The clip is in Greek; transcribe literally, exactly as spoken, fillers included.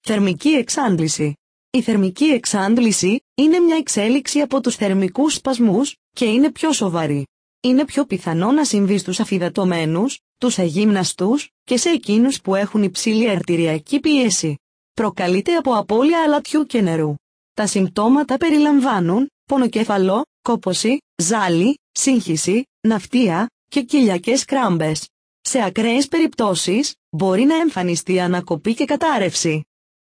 Θερμική εξάντληση. Η θερμική εξάντληση είναι μια εξέλιξη από τους θερμικούς σπασμούς και είναι πιο σοβαρή. Είναι πιο πιθανό να συμβεί στους αφυδατωμένους, τους αγύμναστους και σε εκείνους που έχουν υψηλή αρτηριακή πίεση. Προκαλείται από απώλεια αλατιού και νερού. Τα συμπτώματα περιλαμβάνουν πονοκέφαλο, κόπωση, ζάλι, σύγχυση, ναυτία και κοιλιακές κράμπες. Σε ακραίες περιπτώσεις, μπορεί να εμφανιστεί ανακοπή και κατάρρευση.